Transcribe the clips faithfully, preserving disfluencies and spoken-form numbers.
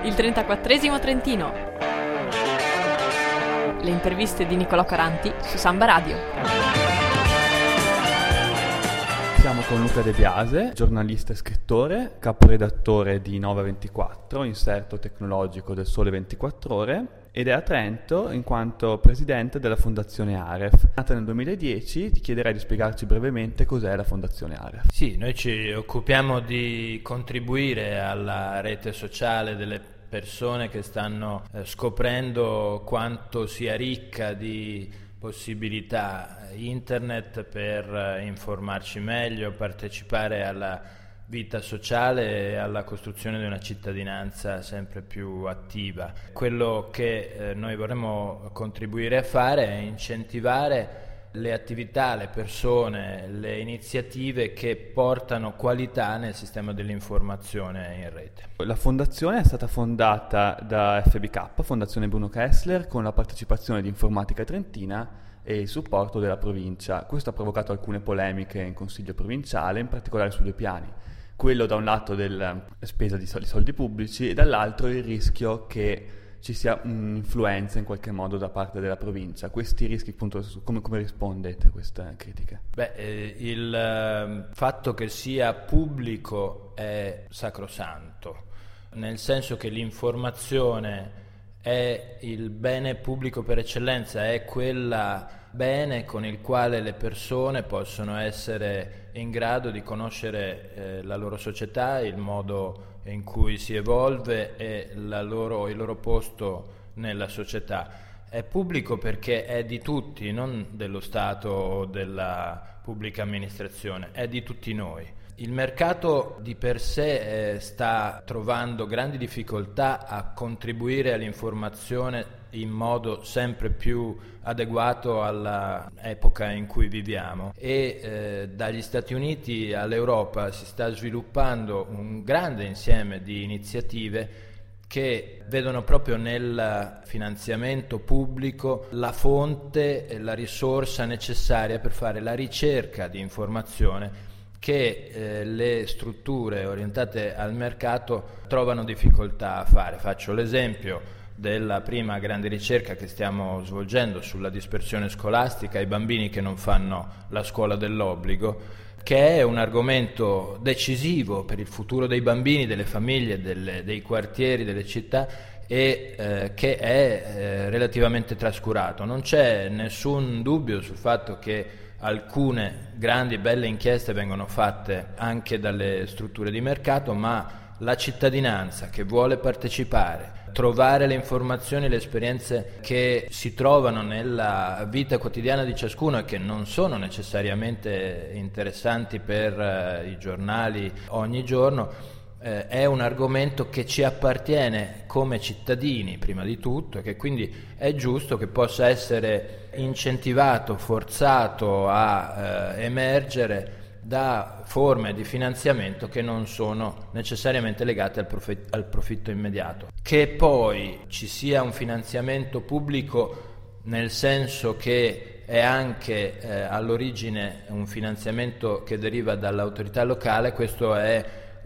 Il trentaquattresimo Trentino. Le interviste di Nicolò Caranti su Samba Radio. Siamo con Luca De Biase, giornalista e scrittore, caporedattore di Nova ventiquattro, inserto tecnologico del Sole ventiquattro Ore, ed è a Trento in quanto presidente della Fondazione Aref. Nata nel duemiladieci, ti chiederei di spiegarci brevemente cos'è la Fondazione Aref. Sì, noi ci occupiamo di contribuire alla rete sociale delle persone che stanno eh, scoprendo quanto sia ricca di possibilità internet per informarci meglio, partecipare alla vita sociale e alla costruzione di una cittadinanza sempre più attiva. Quello che eh, noi vorremmo contribuire a fare è incentivare le attività, le persone, le iniziative che portano qualità nel sistema dell'informazione in rete. La fondazione è stata fondata da F B K, Fondazione Bruno Kessler, con la partecipazione di Informatica Trentina e il supporto della provincia. Questo ha provocato alcune polemiche in Consiglio provinciale, in particolare su due piani. Quello da un lato della spesa di soldi pubblici e dall'altro il rischio che ci sia un'influenza in qualche modo da parte della provincia. Questi rischi, appunto, come, come rispondete a queste critiche? Beh, eh, il eh, fatto che sia pubblico è sacrosanto, nel senso che l'informazione è il bene pubblico per eccellenza, è quella bene con il quale le persone possono essere in grado di conoscere eh, la loro società, il modo in cui si evolve e la loro, il loro posto nella società. È pubblico perché è di tutti, non dello Stato o della pubblica amministrazione, è di tutti noi. Il mercato di per sé eh, sta trovando grandi difficoltà a contribuire all'informazione in modo sempre più adeguato all'epoca in cui viviamo e eh, dagli Stati Uniti all'Europa si sta sviluppando un grande insieme di iniziative che vedono proprio nel finanziamento pubblico la fonte e la risorsa necessaria per fare la ricerca di informazione che eh, le strutture orientate al mercato trovano difficoltà a fare. Faccio l'esempio della prima grande ricerca che stiamo svolgendo sulla dispersione scolastica, i bambini che non fanno la scuola dell'obbligo, che è un argomento decisivo per il futuro dei bambini, delle famiglie, delle, dei quartieri, delle città e eh, che è eh, relativamente trascurato. Non c'è nessun dubbio sul fatto che alcune grandi e belle inchieste vengono fatte anche dalle strutture di mercato, ma la cittadinanza che vuole partecipare, trovare le informazioni e le esperienze che si trovano nella vita quotidiana di ciascuno e che non sono necessariamente interessanti per eh, i giornali ogni giorno, eh, è un argomento che ci appartiene come cittadini prima di tutto e che quindi è giusto che possa essere incentivato, forzato a eh, emergere da forme di finanziamento che non sono necessariamente legate al, prof- al profitto immediato. Che poi ci sia un finanziamento pubblico nel senso che è anche eh, all'origine un finanziamento che deriva dall'autorità locale, questo è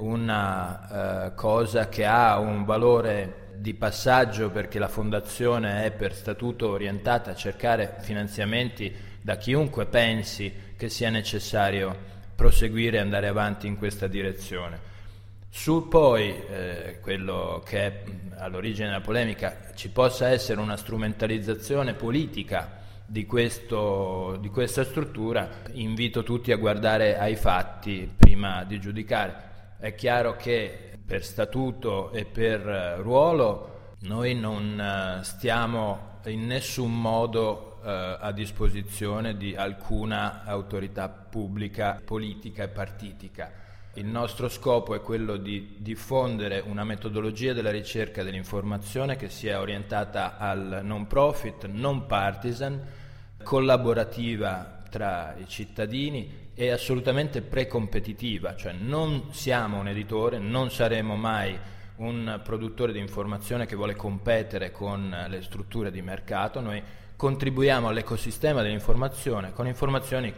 una eh, cosa che ha un valore di passaggio perché la fondazione è per statuto orientata a cercare finanziamenti da chiunque pensi che sia necessario proseguire e andare avanti in questa direzione. Su poi eh, quello che è all'origine della polemica, ci possa essere una strumentalizzazione politica di, questo, di questa struttura, invito tutti a guardare ai fatti prima di giudicare. È chiaro che per statuto e per ruolo noi non stiamo in nessun modo a disposizione di alcuna autorità pubblica, politica e partitica. Il nostro scopo è quello di diffondere una metodologia della ricerca dell'informazione che sia orientata al non profit, non partisan, collaborativa tra i cittadini e assolutamente precompetitiva, cioè non siamo un editore, non saremo mai un produttore di informazione che vuole competere con le strutture di mercato. Noi contribuiamo all'ecosistema dell'informazione con informazioni che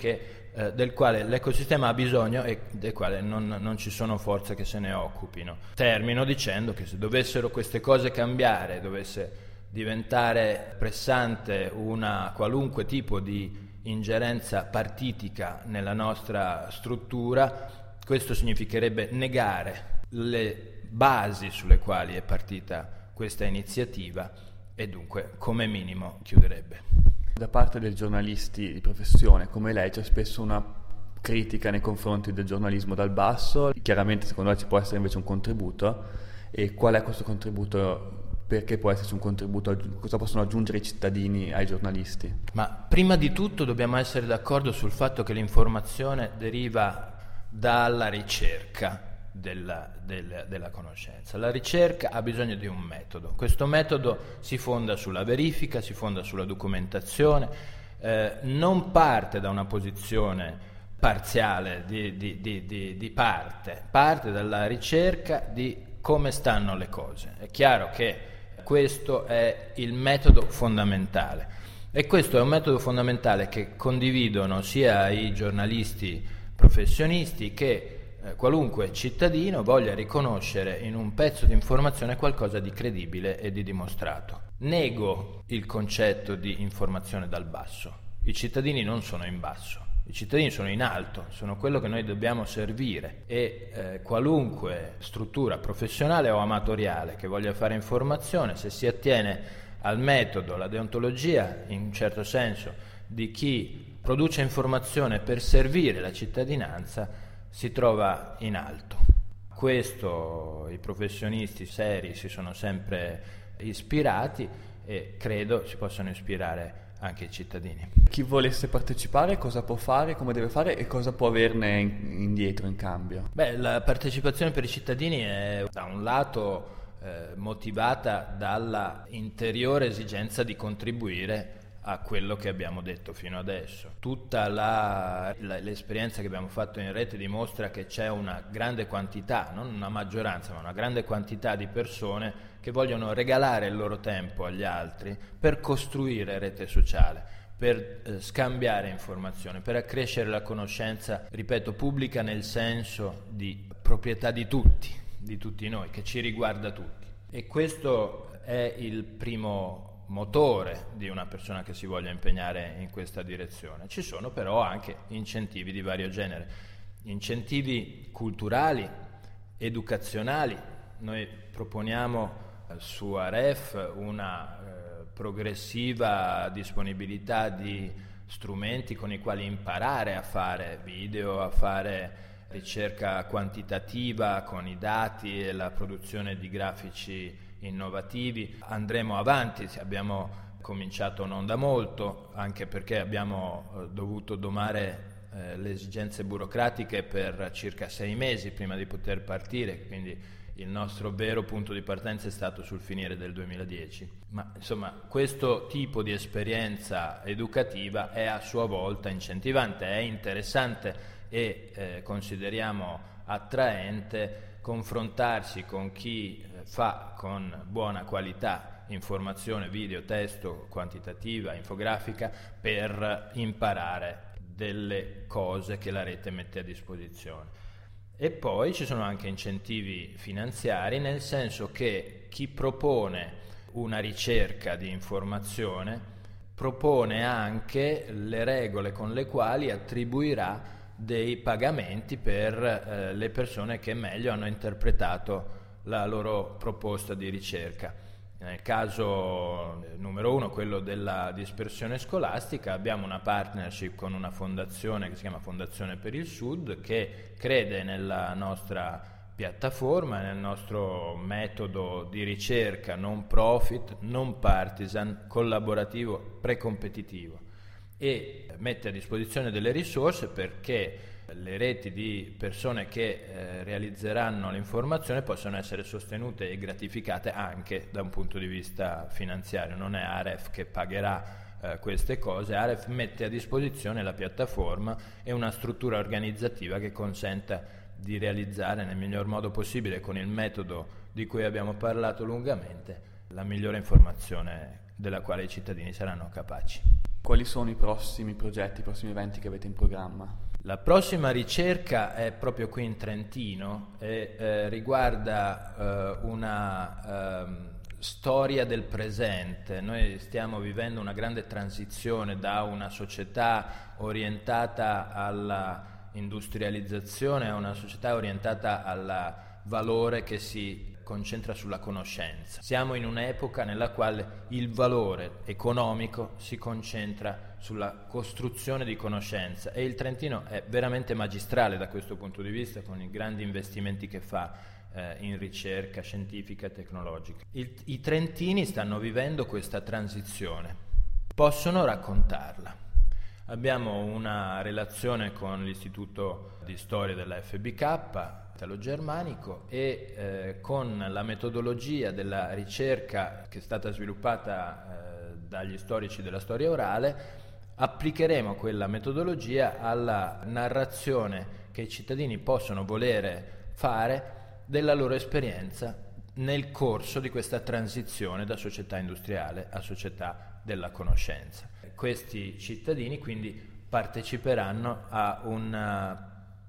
eh, del quale l'ecosistema ha bisogno e del quale non, non ci sono forze che se ne occupino. Termino dicendo che se dovessero queste cose cambiare, dovesse diventare pressante una qualunque tipo di ingerenza partitica nella nostra struttura, questo significherebbe negare le basi sulle quali è partita questa iniziativa e dunque come minimo chiuderebbe. Da parte dei giornalisti di professione come lei c'è spesso una critica nei confronti del giornalismo dal basso, chiaramente secondo lei ci può essere invece un contributo, e qual è questo contributo? Perché può esserci un contributo? Cosa possono aggiungere i cittadini ai giornalisti? Ma prima di tutto dobbiamo essere d'accordo sul fatto che l'informazione deriva dalla ricerca della, della, della conoscenza. La ricerca ha bisogno di un metodo. Questo metodo si fonda sulla verifica, si fonda sulla documentazione, eh, non parte da una posizione parziale di, di, di, di, di parte, parte dalla ricerca di come stanno le cose. È chiaro che questo è il metodo fondamentale e questo è un metodo fondamentale che condividono sia i giornalisti professionisti che eh, qualunque cittadino voglia riconoscere in un pezzo di informazione qualcosa di credibile e di dimostrato. Nego il concetto di informazione dal basso. I cittadini non sono in basso. I cittadini sono in alto, sono quello che noi dobbiamo servire e eh, qualunque struttura professionale o amatoriale che voglia fare informazione, se si attiene al metodo, alla deontologia, in un certo senso, di chi produce informazione per servire la cittadinanza, si trova in alto. Questo i professionisti seri si sono sempre ispirati e credo si possano ispirare anche i cittadini. Chi volesse partecipare cosa può fare, come deve fare e cosa può averne in, indietro in cambio? Beh, la partecipazione per i cittadini è da un lato eh, motivata dalla interiore esigenza di contribuire a quello che abbiamo detto fino adesso. Tutta la, la, l'esperienza che abbiamo fatto in rete dimostra che c'è una grande quantità, non una maggioranza, ma una grande quantità di persone che vogliono regalare il loro tempo agli altri per costruire rete sociale, per eh, scambiare informazioni, per accrescere la conoscenza, ripeto, pubblica nel senso di proprietà di tutti, di tutti noi, che ci riguarda tutti. E questo è il primo motore di una persona che si voglia impegnare in questa direzione. Ci sono però anche incentivi di vario genere, incentivi culturali, educazionali. Noi proponiamo eh, su Aref una eh, progressiva disponibilità di strumenti con i quali imparare a fare video, a fare ricerca quantitativa con i dati e la produzione di grafici innovativi. Andremo avanti, abbiamo cominciato non da molto, anche perché abbiamo eh, dovuto domare eh, le esigenze burocratiche per circa sei mesi prima di poter partire, quindi il nostro vero punto di partenza è stato sul finire del duemiladieci. Ma insomma, questo tipo di esperienza educativa è a sua volta incentivante, è interessante e eh, consideriamo attraente confrontarsi con chi fa con buona qualità informazione, video, testo, quantitativa, infografica per imparare delle cose che la rete mette a disposizione. E poi ci sono anche incentivi finanziari, nel senso che chi propone una ricerca di informazione propone anche le regole con le quali attribuirà dei pagamenti per eh, le persone che meglio hanno interpretato la loro proposta di ricerca. Nel caso numero uno, quello della dispersione scolastica, abbiamo una partnership con una fondazione che si chiama Fondazione per il Sud, che crede nella nostra piattaforma, nel nostro metodo di ricerca non profit, non partisan, collaborativo, precompetitivo, e mette a disposizione delle risorse perché le reti di persone che eh, realizzeranno l'informazione possono essere sostenute e gratificate anche da un punto di vista finanziario. Non è Aref che pagherà eh, queste cose, Aref mette a disposizione la piattaforma e una struttura organizzativa che consenta di realizzare nel miglior modo possibile, con il metodo di cui abbiamo parlato lungamente, la migliore informazione della quale i cittadini saranno capaci. quali sono i prossimi progetti, i prossimi eventi che avete in programma? La prossima ricerca è proprio qui in Trentino e eh, riguarda eh, una eh, storia del presente. Noi stiamo vivendo una grande transizione da una società orientata alla industrializzazione a una società orientata al valore che si concentra sulla conoscenza. Siamo in un'epoca nella quale il valore economico si concentra sulla costruzione di conoscenza e il Trentino è veramente magistrale da questo punto di vista, con i grandi investimenti che fa eh, in ricerca scientifica e tecnologica. Il, I trentini stanno vivendo questa transizione, possono raccontarla. Abbiamo una relazione con l'Istituto di Storia della F B K italo-germanico e eh, con la metodologia della ricerca che è stata sviluppata eh, dagli storici della storia orale applicheremo quella metodologia alla narrazione che i cittadini possono volere fare della loro esperienza nel corso di questa transizione da società industriale a società della conoscenza. Questi cittadini quindi parteciperanno a una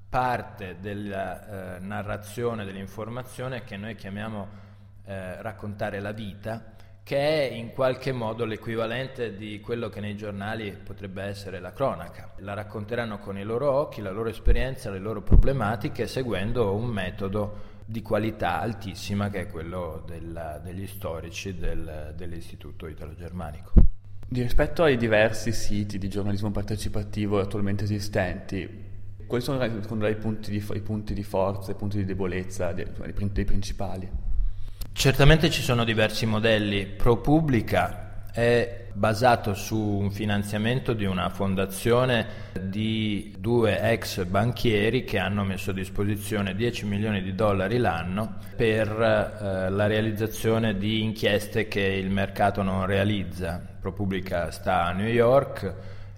parte della eh, narrazione dell'informazione che noi chiamiamo eh, raccontare la vita, che è in qualche modo l'equivalente di quello che nei giornali potrebbe essere la cronaca. La racconteranno con i loro occhi, la loro esperienza, le loro problematiche, seguendo un metodo di qualità altissima che è quello della, degli storici del, dell'Istituto Italo-Germanico. Di rispetto ai diversi siti di giornalismo partecipativo attualmente esistenti, quali sono secondo lei i punti di, i punti di forza, i punti di debolezza dei, dei principali? Certamente ci sono diversi modelli. ProPublica è basato su un finanziamento di una fondazione di due ex banchieri che hanno messo a disposizione dieci milioni di dollari l'anno per eh, la realizzazione di inchieste che il mercato non realizza. ProPublica sta a New York,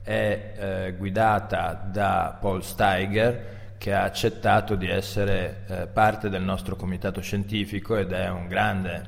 è eh, guidata da Paul Steiger, che ha accettato di essere eh, parte del nostro comitato scientifico ed è un grande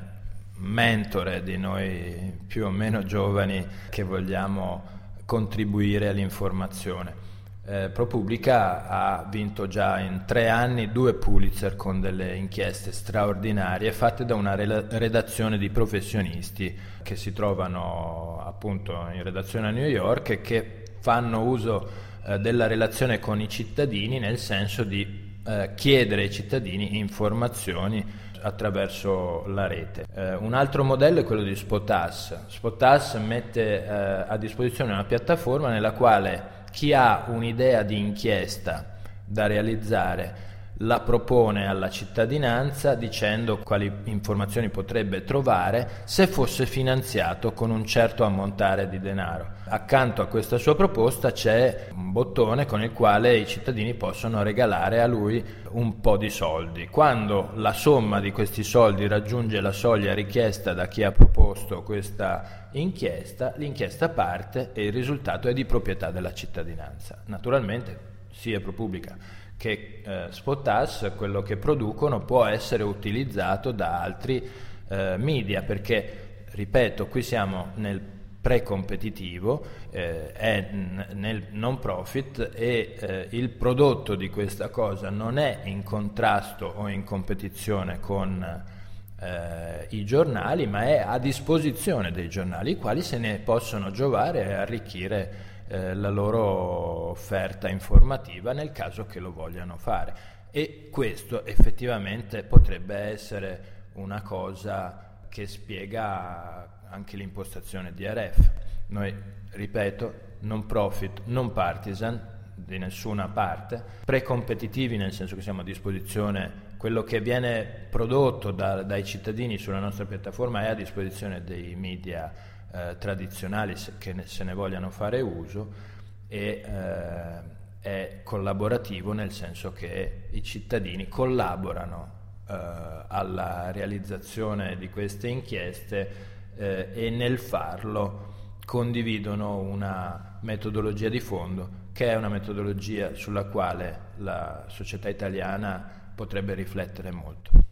mentore di noi più o meno giovani che vogliamo contribuire all'informazione. Eh, ProPublica ha vinto già in tre anni due Pulitzer con delle inchieste straordinarie fatte da una rela- redazione di professionisti che si trovano appunto in redazione a New York e che fanno uso eh, della relazione con i cittadini nel senso di eh, chiedere ai cittadini informazioni attraverso la rete. Eh, un altro modello è quello di Spotas. Spotas mette eh, a disposizione una piattaforma nella quale chi ha un'idea di inchiesta da realizzare la propone alla cittadinanza dicendo quali informazioni potrebbe trovare se fosse finanziato con un certo ammontare di denaro. Accanto a questa sua proposta c'è un bottone con il quale i cittadini possono regalare a lui un po' di soldi. Quando la somma di questi soldi raggiunge la soglia richiesta da chi ha proposto questa inchiesta, l'inchiesta parte e il risultato è di proprietà della cittadinanza. Naturalmente sia ProPublica che eh, Spotas, quello che producono può essere utilizzato da altri eh, media, perché, ripeto, qui siamo nel pre-competitivo, eh, è n- nel non profit e eh, il prodotto di questa cosa non è in contrasto o in competizione con eh, i giornali, ma è a disposizione dei giornali, i quali se ne possono giovare e arricchire Eh, la loro offerta informativa nel caso che lo vogliano fare, e questo effettivamente potrebbe essere una cosa che spiega anche l'impostazione di R F. Noi, ripeto, non profit, non partisan di nessuna parte, pre-competitivi nel senso che siamo a disposizione, quello che viene prodotto da, dai cittadini sulla nostra piattaforma è a disposizione dei media Eh, tradizionali che ne, se ne vogliano fare uso, e eh, è collaborativo nel senso che i cittadini collaborano eh, alla realizzazione di queste inchieste eh, e nel farlo condividono una metodologia di fondo che è una metodologia sulla quale la società italiana potrebbe riflettere molto.